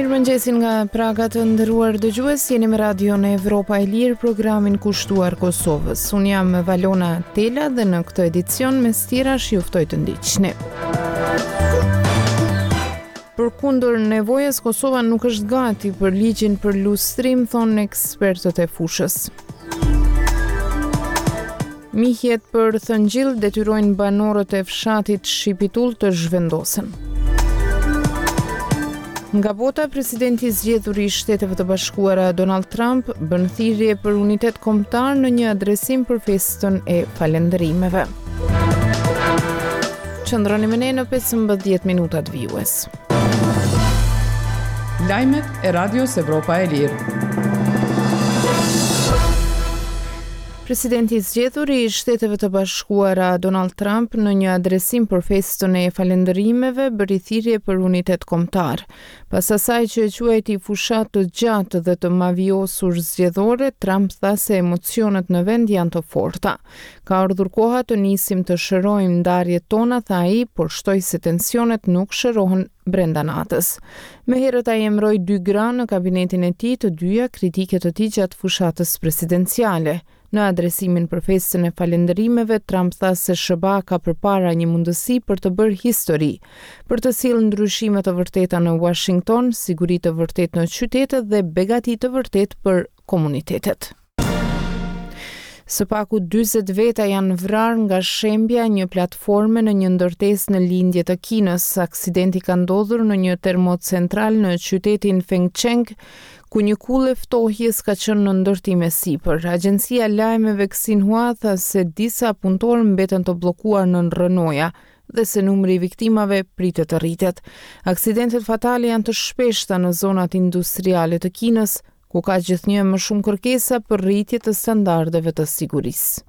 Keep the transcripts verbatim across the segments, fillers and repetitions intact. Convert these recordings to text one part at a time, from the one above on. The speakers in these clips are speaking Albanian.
Mirëmëngjesin nga Praga të nderuar dëgjues, jeni me radion e Evropa e Lirë, programin kushtuar Kosovës. Unë jam Valona Tela dhe në këtë edicion me stirash ju ftoj të ndiqni. Përkundër nevojës, Kosova nuk është gati për ligjin për lustrim, thonë ekspertët e fushës. Mihjet për Thëngjill detyrojnë banorët e fshatit Shqipitull të zhvendosen. Nga bota, presidenti zgjedhur i Shteteve të Bashkuara Donald Trump bën thirrje për unitet kombëtar në një adresim për festën e falënderimeve. Qëndroni me ne në pesëmbëdhjetë minutat vijues. Lajmet e Radios Evropa e Lirë. Presidenti zgjedhur i Shteteve të Bashkuara Donald Trump në një adresim për festën e falënderimeve bëri thirrje për unitet kombëtar. Pas asaj që e quajti fushat të gjatë dhe të mavjosur zgjedhore, Trump tha se emocionet në vend janë të forta. Ka ardhur koha të nisim të shërojmë ndarjet tona, tha ai, por shtoi se tensionet nuk shërohen brenda natës. Me herët ai emroi dy gra në kabinetin e tij, të dyja kritike të tij gjatë fushatës presidenciale. Në adresimin për festën e falënderimeve, Trump tha se S B A ka përpara një mundësi për të bërë histori, për të sjellë ndryshime të vërteta në Washington, siguri të vërtetë në qytete dhe begati të vërtetë për komunitetet. Së paku dyzet veta janë vrarë nga shembja një platforme në një ndërtesë në lindje të Kinës. Aksidenti ka ndodhur në një termocentral në qytetin Fengcheng, ku një kullë ftohjes ka qenë në ndërtim e sipër. Agjencia lajmeve Xinhua tha se disa punëtorë mbeten të bllokuar nën rrënoja dhe se numri i viktimave pritet të rritet. Aksidentet fatale janë të shpeshta në zonat industriale të Kinës, ku ka gjithnjë më shumë kërkesa për rritje të standardeve të sigurisë.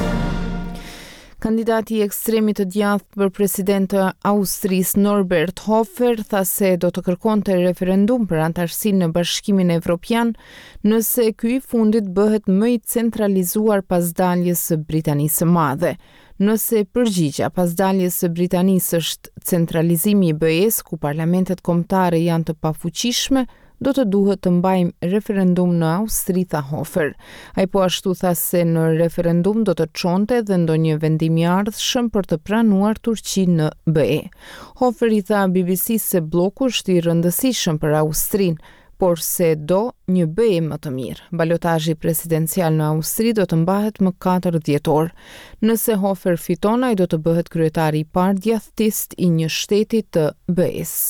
Kandidati i ekstremit të djathtë për president të Austrisë Norbert Hofer tha se do të kërkonte referendum për antarësinë në Bashkimin Evropian nëse ky i fundit bëhet më i centralizuar pas daljes së Britanisë së Madhe. Nëse përgjigja pas daljes së Britanisë është centralizimi i B E-s, ku parlamentet kombëtare janë të pafuqishme, do të duhet të mbajmë referendum në Austri, tha Hofer. Ai po ashtu tha se në referendum do të çonte dhe ndonjë vendim i ardhshëm për të pranuar Turqinë në B E. Hofer i tha B B C se bloku është i rëndësishëm për Austrinë, por se do një B E më të mirë. Balotazhi presidencial në Austri do të mbahet më katër dhjetor. Nëse Hofer fiton, ai do të bëhet kryetari i parë djathtist i një shteti të B E-s.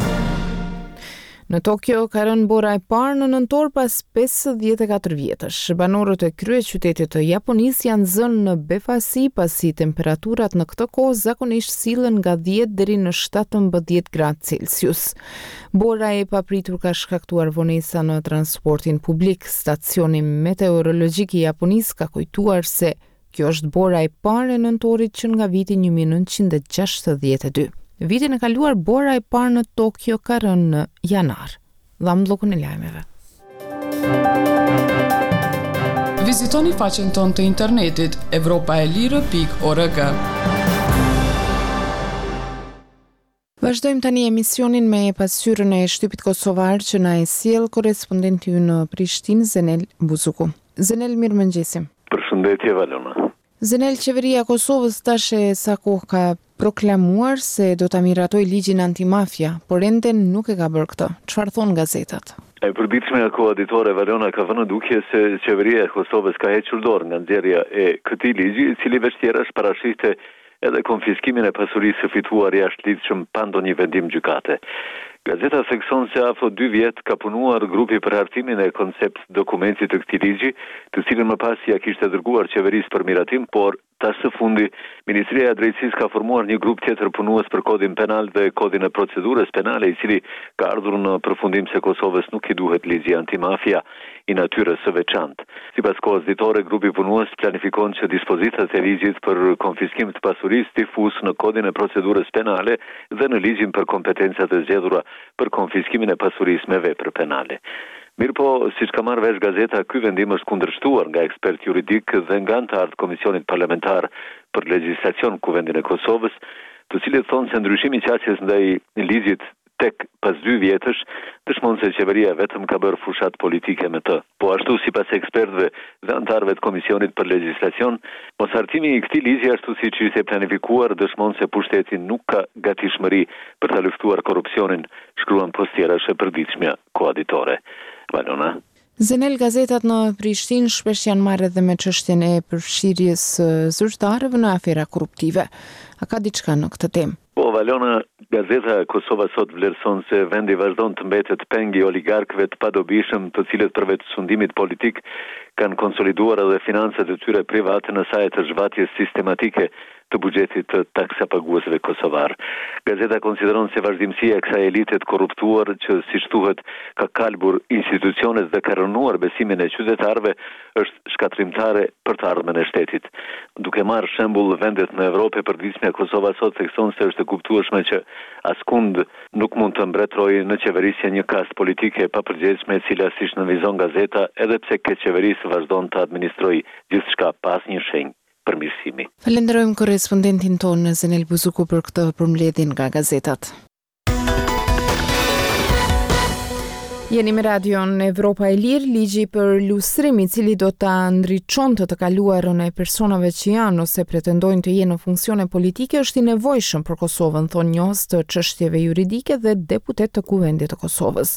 Në Tokyo ka rënë bora e parë në nëntor pas pesëdhjetë e katër vjetësh. Banorët e kryeqytetit të Japonisë janë zënë në befasi pasi temperaturat në këtë kohë zakonisht sillen nga dhjetë deri në shtatëmbëdhjetë gradë Celsius. Bora e papritur ka shkaktuar vonesa në transportin publik. Stacioni meteorologjik i Japonisë ka kujtuar se kjo është bora e parë e nëntorit që nga viti një mijë e nëntëqind e gjashtëdhjetë e dy. Vitin e kaluar bora e parë në Tokyo ka rënë në janar. Dham bllokun e lajmeve. Vizitoni faqen tonë të internetit evropa e lirë pikë org. Vazhdojmë tani emisionin me pasqyrën e shtypit kosovar që na e sjell korrespondenti ynë në Prishtinë, Zenel Buzuku. Zenel, mirëmëngjesim. Përshëndetje, Valona. Zenel, qeveria e Kosovës tash e sa kohë ka proklamuar se do ta miratoj ligjin antimafia, por ende nuk e ka bërë këtë. Çfarë thon gazetat? E përditshme nga koaditore Valona ka vënë duke se qeveria e Kosovës ka hequr dorë nga nxjerrja e këtij ligji, i cili vështirësh parashiste edhe konfiskimin e pasurisë së fituar jashtëligjshëm pa ndonjë vendim gjykate. Gazeta thekson se afro dy vjet ka punuar grupi për hartimin e koncept dokumentit të këtij ligji, të cilën më pas ja kishte dërguar qeverisë për miratim, por tash së fundi Ministria e Drejtësisë ka formuar një grup tjetër punues për kodin penal dhe kodin e procedurës penale, i cili ka ardhur në përfundim se Kosovës nuk i duhet ligji antimafia i natyrës së veçantë. Sipas koaditore, grupi punues planifikon që dispozitat e ligjit për konfiskim të pasurisë të fusë në kodin e procedurës penale dhe në ligjin për kompetencat e zgjedhura për konfiskimin e pasurisë me vepër penale. Mirë po, si që ka marrë vesh gazeta, ky vendim është kundërshtuar nga ekspert juridik dhe nga anëtarët Komisionit Parlamentar për Legjislacion Kuvendin e Kosovës, të cilët thonë se ndryshimi i qasjes ndaj ligjit tek pas dy vjetësh, dëshmon se qeveria vetëm ka bërë fushat politike me të. Po ashtu sipas ekspertëve dhe anëtarëve të Komisionit për Legjislacion, moshartimi i këtij ligji ashtu siç ishte planifikuar dëshmon se pushteti nuk ka gatishmëri për ta luftuar korrupsionin, shkruan postiera e përditshme koaditore. Valona. Zenel, gazetat në Prishtinë shpesh janë marrë edhe me çështjen e përfshirjes zyrtarëve në afera korruptive. A ka diçka në këtë temë? Po, Valona, gazeta Kosova sot vlerëson se vendi vazhdon të mbetet peng i oligarkëve të padobishëm, të cilët përveç sundimit politik kanë konsoliduar edhe financat e tyre private në saj të zhvatjes sistematike të buxhetit të taksapaguesve kosovar. Gazeta konsideron se vazhdimësia e kësaj elite të korruptuar që, siç thuhet, ka kalbur institucionet dhe ka rënuar besimin e qytetarëve është shkatrimtare për të ardhmen e shtetit. Duke marrë shembull vendet në Evropë, përditshmja Kosova sot thekson se është e kuptueshme që askund nuk mund të mbretërojë në qeverisje një kast politike e papërgjegjshme e cila, siç nënvizon gazeta, edhe pse këtë qeverisë vazhdon të administrojë gjithçka pa asnjë shenjë përmirësimi. Falenderojmë korrespondentin tonë Zenel Buzuku për këtë përmbledhjen nga gazetat. Jeni me radion Evropa e Lirë. Ligji për lustrim i cili do ta ndriçonte të kaluarën e personave që janë ose pretendojnë të jenë në funksione politike është i nevojshëm për Kosovën, thonë njohës të çështjeve juridike dhe deputet të Kuvendit të Kosovës.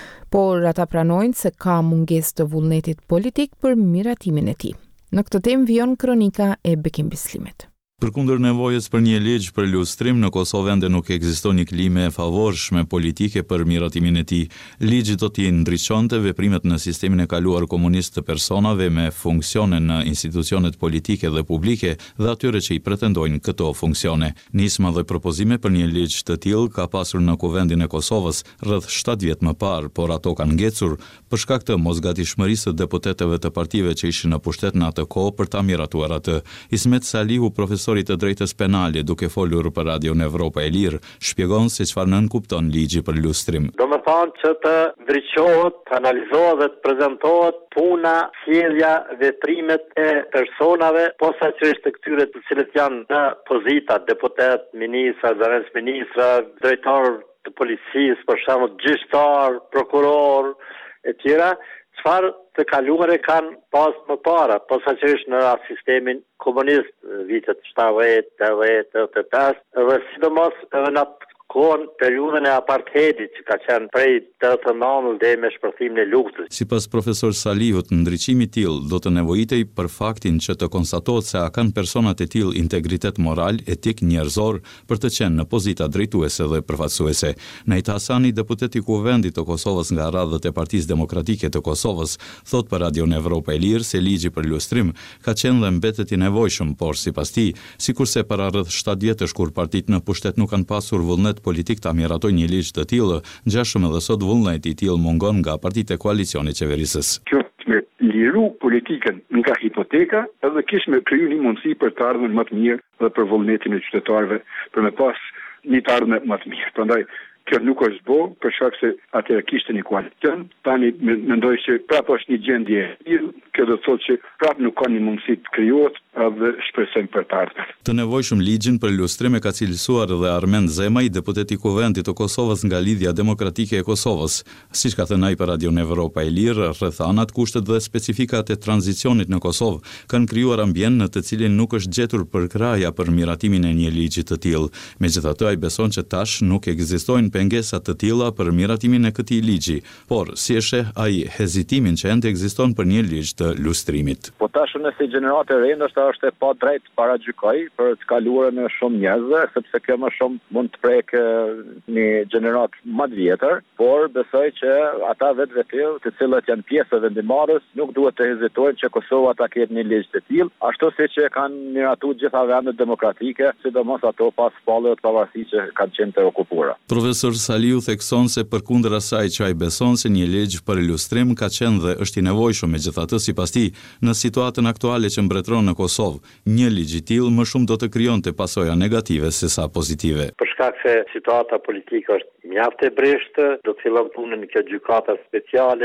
Por ata pranojnë se ka mungesë të vullnetit politik për miratimin e tij. Në këtë temë vijon kronika e Bekim Bislimit. Përkundër nevojës për një ligj për lustrim, në Kosovë ende nuk ekziston një klime e favorshme politike për miratimin e tij. Ligji do t'i ndriçonte veprimet në sistemin e kaluar komunist të personave me funksione në institucionet politike dhe publike dhe atyre që i pretendojnë këto funksione. Nisma dhe propozime për një ligj të tillë ka pasur në Kuvendin e Kosovës rreth shtatë vjet më parë, por ato kanë ngecur për shkak të mosgatishmërisë së deputetëve të partive që ishin në pushtet në atë kohë për ta miratuar atë. Ismet Salihu, profesor të drejtës penale, duke folur për Radion Evropa e Lirë, shpjegon se çfarë nën kupton ligji për lustrim. Do të thonë që të ndriçohet, të analizohet dhe të prezantohet puna, sjellja, veprimet e personave, posaçërisht të këtyre të cilët janë në pozita deputet, ministra, zëvendësministra, drejtor të policisë, për shembull gjyqtar, prokuror e tjera, çfarë të kaluare kanë pas më para, posaçërisht në sistemin komunist, vitet shtatëdhjetë, tetëdhjetë, tetëdhjetë e pesë, dhe sidomos edhe në kohën periudhën e apartheidit që ka qenë prej tetëdhjetë e nëntë deri me shpërthimin e luftës. Sipas profesor Salihut, ndriçimi i tillë do të nevojitej për faktin që të konstatohet se a kanë personat e tillë integritet moral, etik, njerëzor për të qenë në pozita drejtuese dhe përfaqësuese. Nejt Hasani, deputeti i Kuvendit të Kosovës nga radhët e Partisë Demokratike të Kosovës, thot për Radion Evropa e Lirë se ligji për lustrim ka qenë dhe mbetet i nevojshëm, por sipas tij, sikurse para rreth shtatë vjetësh kur partitë në pushtet nuk kanë pasur vullnet politik ta miratojnë një ligj të tillë, ngjashëm edhe sot vullneti i tillë mungon nga partitë e koalicionit qeverisës. Kjo me liru politikën nga hipoteka, edhe kishme kriju një mundësi për të ardhmen më të mirë dhe për vullnetin e qytetarëve, për me pas një të ardhme më të mirë. Prandaj kjo nuk është bo, për shkak se atëherë kishte një koalicion, tani mendoj se prapë është një gjendje e tillë, kjo do të thotë që prapë nuk ka një mundësi të krijohet dhe shpresojmë për të ardhmen. Të nevojshëm ligjin për lustrim e ka cilësuar dhe Armend Zemaj, deputeti i Kuvendit të Kosovës nga Lidhja Demokratike e Kosovës. Siç ka thënë ai për Radion Evropa e Lirë, rreth anat, kushtet dhe specifikat e tranzicionit në Kosovë kanë krijuar ambient në të cilin nuk është gjetur përkraja për miratimin e një ligji të tillë. Megjithatë, ai beson që tash nuk ekzistojnë pengesa të tilla për miratimin e këtij ligji, por si e sheh ai hezitimin që ende ekziston për një ligj të lustrimit. Po tash nëse gjenerata e re ndoshta është e pa drejt para gjykoj për të kaluarën e shumë njerëzve, sepse kjo më shumë mund të prekë një gjenerat më të vjetër, por besoj që ata vetë vetë të cilët janë pjesë e vendimmarrës nuk duhet të hezitojnë që Kosova ta ketë një ligj të tillë, ashtu siç e kanë miratuar gjitha vendet demokratike, sidomos ato pas fallëve të pavarësisë që kanë qenë të okupuara. Profesor Saliu thekson se përkundër asaj që ai beson se një ligj për ilustrim ka qenë dhe është i nevojshëm, megjithatë sipas tij, në situatën aktuale që mbretëron në Kosovë, një ligj i tillë më shumë do të krijonte pasoja negative se sa pozitive. Për shkak se situata politike është mjaft e breshtë, do të fillon punën kjo gjykata speciale,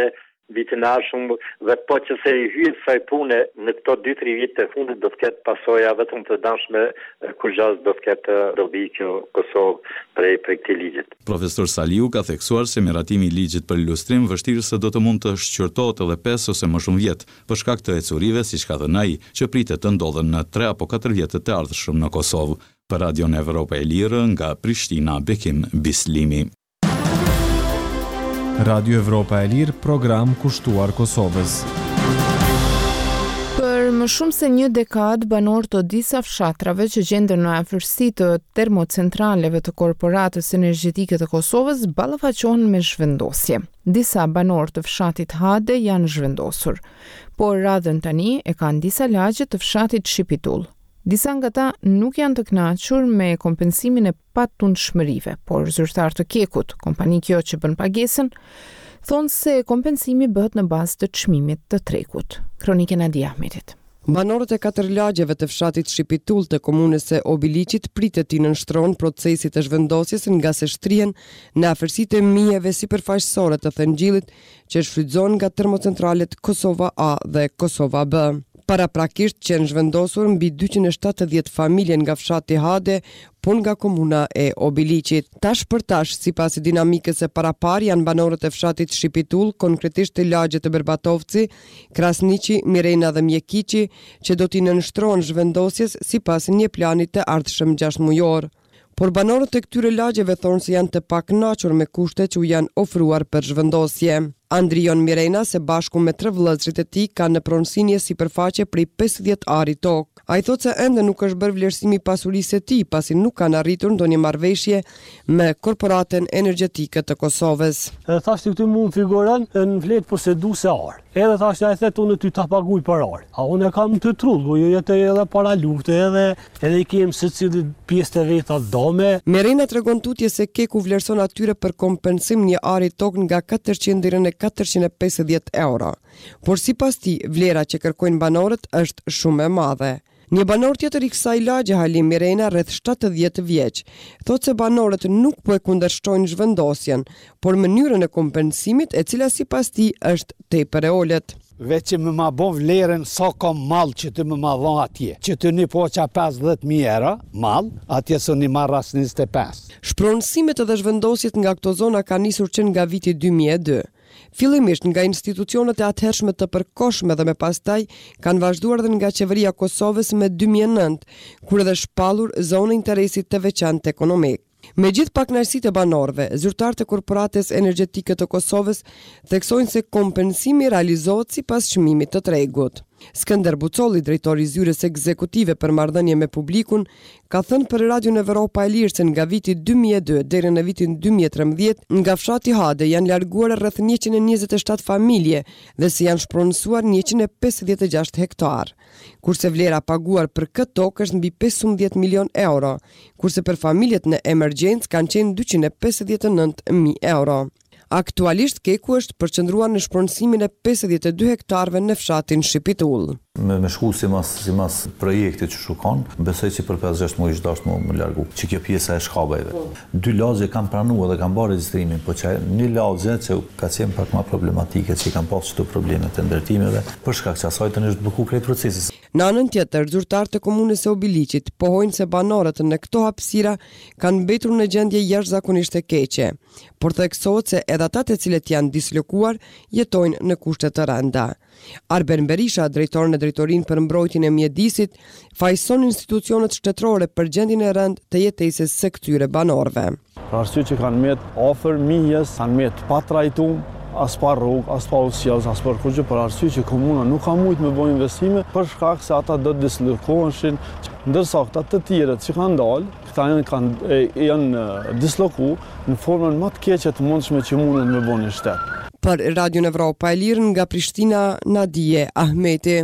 vitin e ardhshëm dhe po që se i hyet kësaj pune në këto dy tre vite të fundit do të ketë pasoja vetëm të dëmshme kur gjatë do të ketë dobi kjo Kosovë prej prej këtij ligjit. Profesor Saliu ka theksuar se miratimi i ligjit për ilustrim vështirë se do të mund të shqyrtohet edhe pesë ose më shumë vjet, për shkak të ecurive, siç ka thënë ai, që pritet të ndodhen në tre apo katër vjetët e ardhshëm në Kosovë. Për Radion Evropa e Lirë nga Prishtina, Bekim Bislimi. Radio Evropa e Lirë, program kushtuar Kosovës. Për më shumë se një dekadë, banorët të disa fshatrave që gjenden në afërsi të termocentraleve të Korporatës Energjetike të Kosovës ballafaqohen me zhvendosje. Disa banorë të fshatit Hade janë zhvendosur, por radhën tani e kanë disa lagje të fshatit Shipitull. Disa nga ta nuk janë të kënaqur me kompensimin e patundshmërive, por zyrtar të Kekut, kompani kjo që bën pagesën, thonë se kompensimi bëhet në bazë të çmimit të trekut. Kronikën e Adi Ahmetit. Banorët e katër lagjeve të fshatit Shipitull të komunës së Obiliqit pritet të nënshtrohen procesit të zhvendosjes nga se shtrihen në afërsitë e mijeve sipërfaqësore të thëngjillit që shfrytëzohen nga termocentralet Kosova A dhe Kosova B. Paraprakisht që në zhvendosur mbi dyqind e shtatëdhjetë familje nga fshati Hade, por nga komuna e Obiliqit. Tash për tash, sipas dinamikës së parapar, janë banorët e fshatit Shipitull, konkretisht të lagjet të Berbatovci, Krasniqi, Mirena dhe Mjekiqi, që do t'i nënshtrohen zhvendosjes sipas një plani të ardhshëm gjashtë mujor. Por banorët e këtyre lagjeve thonë se janë të pakënaqur me kushtet që u janë ofruar për zhvendosje. Andrion Mirena, se bashku me tre vëllezërit e tij, ka në pronësinje sipërfaqe prej pesëdhjetë ari tokë. Ai thotë se ende nuk është bërë vlerësimi i pasurisë së tij, pasi nuk kanë arritur ndonjë marrëveshje me Korporatën Energjetike të Kosovës. Edhe thashë këtu mund figuron në vletë poseduese ar. Edhe thashë ai thotë unë ty ta paguaj për ar. A unë kam të trullu, jo jetë edhe para lufte edhe edhe i kem secili pjesë të veta dome. Mirena tregon tutje se Keku vlerëson atyre për kompensim një ari tokë nga katërqind deri në katërqind e pesëdhjetë euro. Por sipas tij, vlera që kërkojnë banorët është shumë e madhe. Një banor tjetër i kësaj lagje, Halim Mirena, rreth shtatëdhjetë vjeç, thotë se banorët nuk po e kundërshtojnë zhvendosjen, por mënyrën e kompensimit e cila sipas tij është tepër e ulët. Veç që më ma bon vlerën sa ka mall që të më ma dhon atje. Që të një poqa pesëdhjetë mijë euro mall, atje së një marrë as njëzet e pesë. Shpronësimet edhe zhvendosjet nga këto zona ka nisur që nga viti dy mijë e dy. Fillimisht nga institucionet e atëhershme të përkohshme dhe me pastaj kanë vazhduar dhe nga qeveria Kosovës me dy mijë e nëntë, kur edhe shpallur zonë interesit të veçantë ekonomik. Me gjithë pakënaqësitë e banorëve, zyrtarët e Korporatës Energjetike të Kosovës theksojnë se kompensimi realizohet sipas çmimit të tregut. Skënder Bucolli, drejtori i zyrës ekzekutive për marrëdhënie me publikun, ka thënë për Radion Evropa e Lirë se nga viti dy mijë e dy deri në vitin dy mijë e trembëdhjetë, nga fshati Hade janë larguar rreth njëqind e njëzet e shtatë familje dhe se janë shpronësuar njëqind e pesëdhjetë e gjashtë hektar, kurse vlera paguar për këtë tokë është mbi pesëmbëdhjetë milion euro, kurse për familjet në emergjencë kanë qenë dyqind e pesëdhjetë e nëntë mijë euro. Aktualisht Keku është përqendruar në shpronësimin e pesëdhjetë e dy hektarëve në fshatin Shipitull. Me, me shku si mas, si mas projektit që shukon, besoj që për pesë gjashtë muaj është dashtë më, më largu, që kjo pjesa e shkabajve. Dy lagje kam pranu edhe kam bërë regjistrimin, po që një lagje që ka qenë pak ma problematike, që i kam pas çdo probleme të ndërtimeve, për shkak që asaj tani është bloku krejt procesis. Në anën tjetër, zyrtarët e komunës së Obiliqit pohojnë se banorët në këto hapësira kanë mbetur në gjendje jashtëzakonisht të keqe, por theksohet se edhe ata të cilët janë dislokuar jetojnë në kushte të rënda. Arben Berisha, drejtori në drejtorinë për mbrojtjen e mjedisit, fajson institucionet shtetërore për gjendjen e rëndë të jetesës së këtyre banorëve. Për arsye që kanë met afër mijës, kanë met pa trajtuar, as pa rrugë, as pa usjellës, as për kurrë, për arsye që komuna nuk ka mujt me bëjë investime për shkak se ata do të dislokoheshin, ndërsa këta të tjerët që kanë dalë, këta janë kanë janë dislokuar në formën më të keqe të mundshme që mundën me bënë shtet. Për Radion Evropa e Lirë nga Prishtina, Nadije Ahmeti.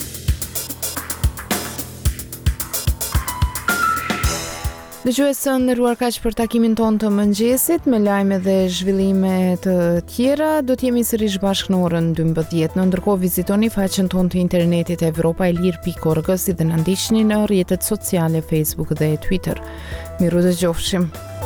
Dëgjuesë nderuar, kaq për takimin ton të mëngjesit me lajme dhe zhvillime të tjera. Do të jemi sërish bashkë në orën dymbëdhjetë. Në ndërkohë vizitoni faqen tonë të internetit evropa e lirë pikë org si dhe na ndiqni në rrjetet sociale Facebook dhe Twitter. Miru dëgjofshim.